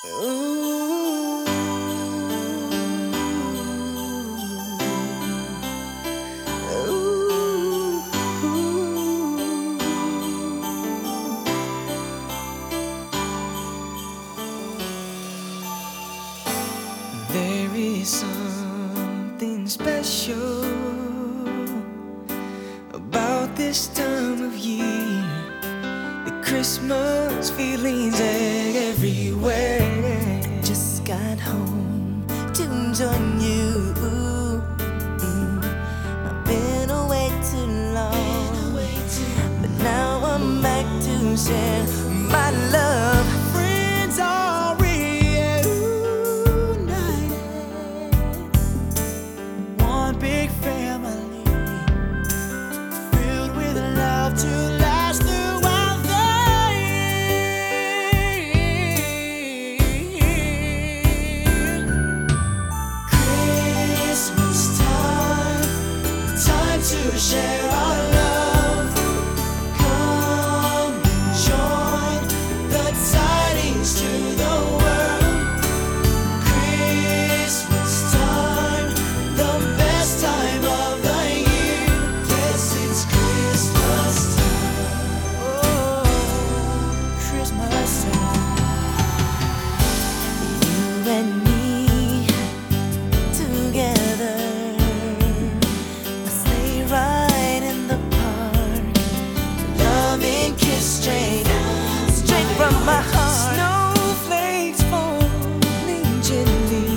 Ooh, ooh, There is something special about this time of year. The Christmas feelings everywhere. Just got home to join you. I've been away too long, but now I'm back to share my love. Friends are reunited, one big family, filled with love to last throughout the year. Christmas time, time to share our love. Come and join the tidings to the world. Christmas time, the best time of the year. Yes, it's Christmas time. Oh, Christmas time. You and me together, a sleigh ride in the park, loving kiss straight from my heart. Snowflakes falling gently,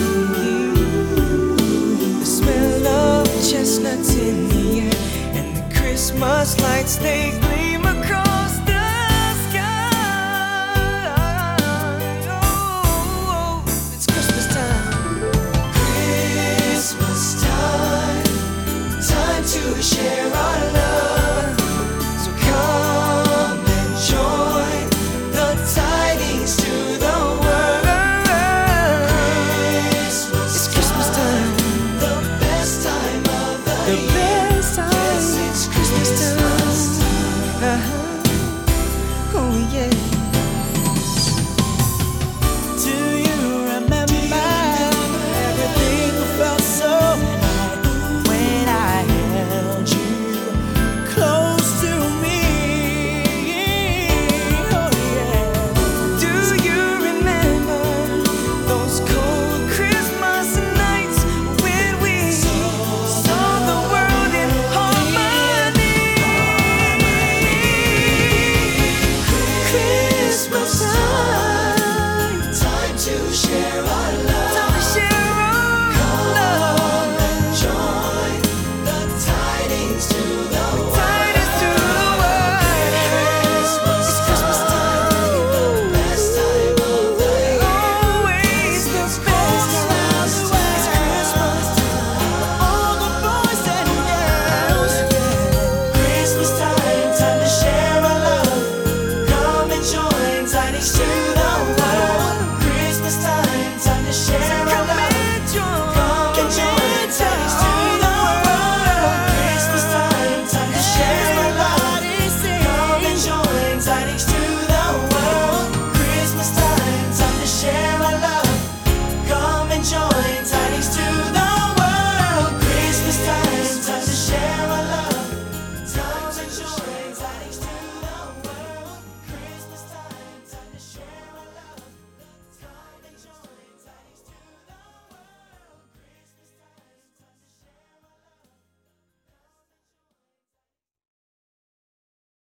the smell of chestnuts in the air, and the Christmas lights, they gleam across the sky. Oh, it's Christmas time. Christmas time, time to share our love. So come and join the tidings to the world. It's Christmas time, the best time of the year. Best time. Yes, it's Christmas time. Oh yeah.